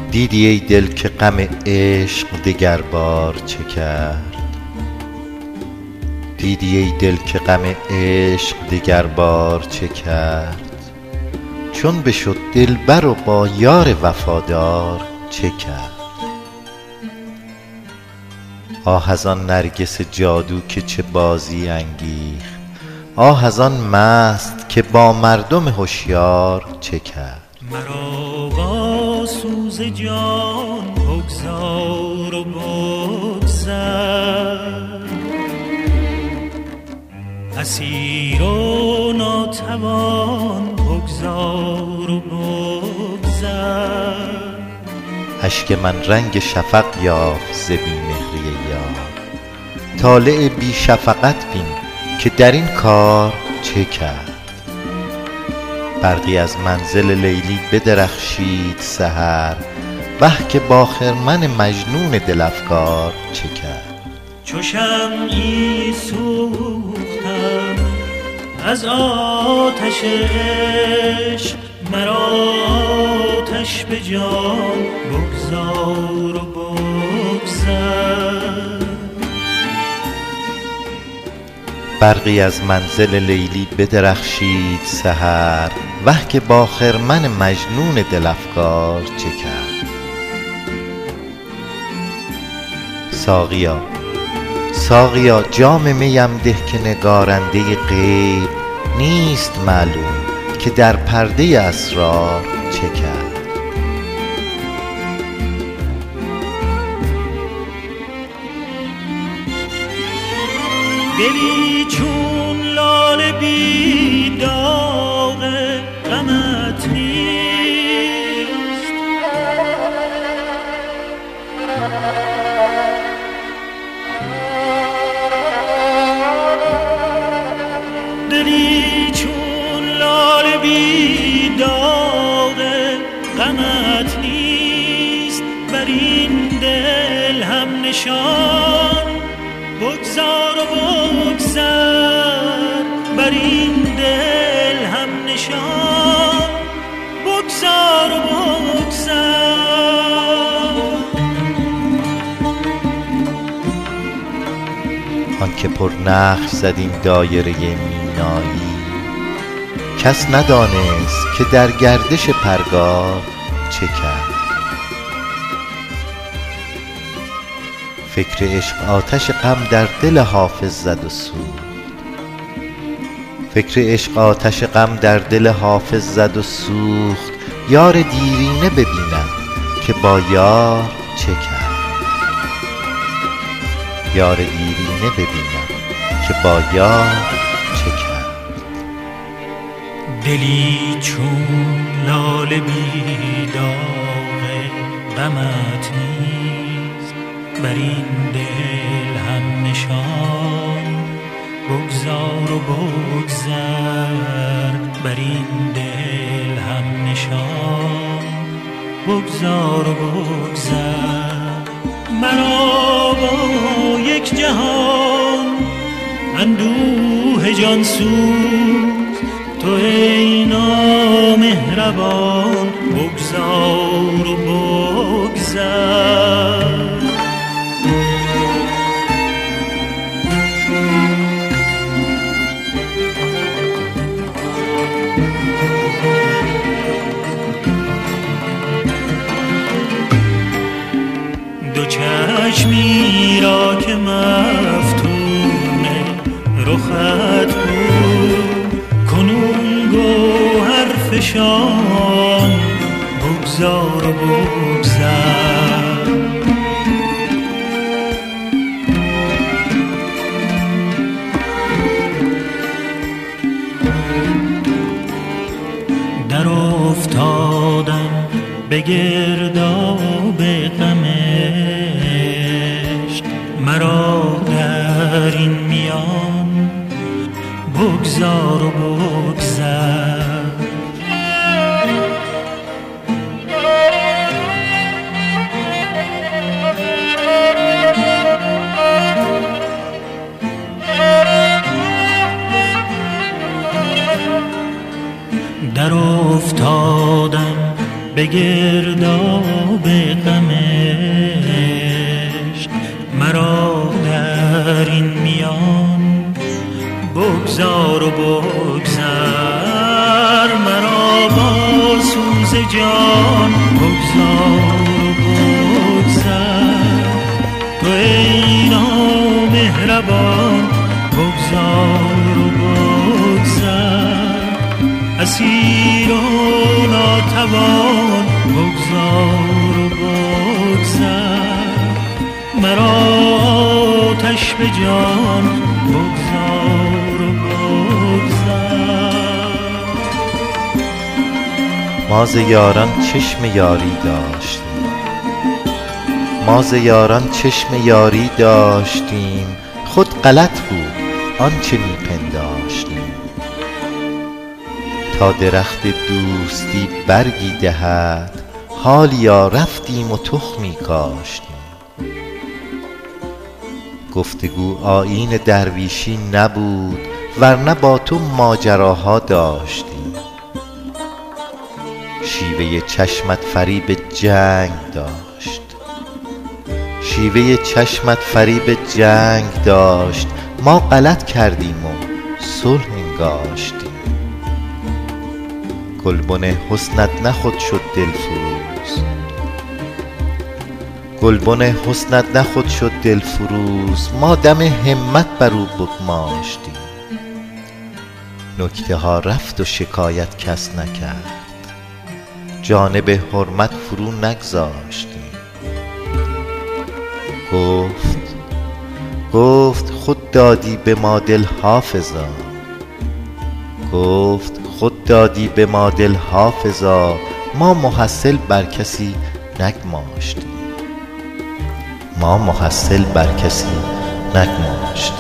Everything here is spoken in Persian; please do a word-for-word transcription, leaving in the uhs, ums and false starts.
دیدی ای دل که غم عشق دگر بار چه کرد؟ دیدی ای دل که غم عشق دگر بار چه کرد؟ چون بشد دلبر و با یار وفادار چه کرد؟ آه از آن نرگس جادو که چه بازی انگیخت، آه از آن مست که با مردم هوشیار چه کرد؟ مرا با سوز جان بگذار و بگذر، اسیر و ناتوان بگذار و بگذر. اشک من رنگ شفق یافت ز بی‌مهری یار، طالع بی شفقت بین که در این کار چه کرد؟ برقی از منزل لیلی بدرخشید سحر، وه که با خرمن مجنون دل افکار چه کرد؟ چو شمعی سوختم از آتش عشق، مرا آتش به جان بگذار و بگذر. برقی از منزل لیلی بدرخشید سحر، وه که با خرمن مجنون دل افکار چه کرد؟ ساقیا ساقیا جام میم ده که نگارنده غیب نیست معلوم که در پرده اسرار چه کرد؟ دلی چون لاله بی داغ غمت نیست، دلی چون لاله بی داغ غمت نیست، بر این دل هم نشان بگذار و بگذر. بر این دل هم نشان بگذار و بگذر. آن که پر نقش زد این دایره مینایی، کس ندانست که در گردش پرگار چه کرد؟ فکر عشق آتش غم در دل حافظ زد و سوخت، فکر عشق آتش غم در دل حافظ زد و سوخت. یار دیرینه ببینم که با یار چه کرد؟ یار دیرینه ببینم که با یار چه کرد؟ دلی چون لاله بی داغ غمت نیست، بر این دل هم نشان بگذار و بگذر. بر این دل هم نشان بگذار و بگذر. مرا با یک جهان اندوه جان سوز، تو ای نامهربان بگذار و بگذر. دو چشمی را که مفتون رخت بود، کنون گوهر فشان بگذار و بگذر. در افتادم به گرداب غم عشق، مرا در این میان بگذار و بگذر. در افتادم به گرداب غمش مرا در این میان بگذار و بگذر، مرا با سوز جان بگذار و بگذر. تو ای نامهربان بگذار و بگذر، اسیر و ناتوان بگذار و بگذر. مرا آتش به جان بگذار و بگذر. ما ز یاران چشم یاری داشتیم، ما ز یاران چشم یاری داشتیم، خود غلط بود آنچه می پنداشتیم. تا درخت دوستی برگی دهد، حالیا رفتیم و تخمی کاشتیم. گفتگو آیین درویشی نبود، ورنه با تو ماجراها داشتیم. شیوه چشمت فریب جنگ داشت، شیوه چشمت فریب جنگ داشت. ما غلط کردیم و صلح انگاشتیم. گلبن حسنت نه خود شد دلفروز، گلبن حسنت نه خود شد دلفروز. ما دم همت بر او بگماشتیم. نکته ها رفت و شکایت کس نکرد، جانب حرمت فرو نگذاشتیم. گفت گفت خود دادی به ما دل حافظا، گفت خود دادی به ما دل حافظا. ما محصل بر کسی نگماشتیم، ما محصل بر کسی نگماشتیم.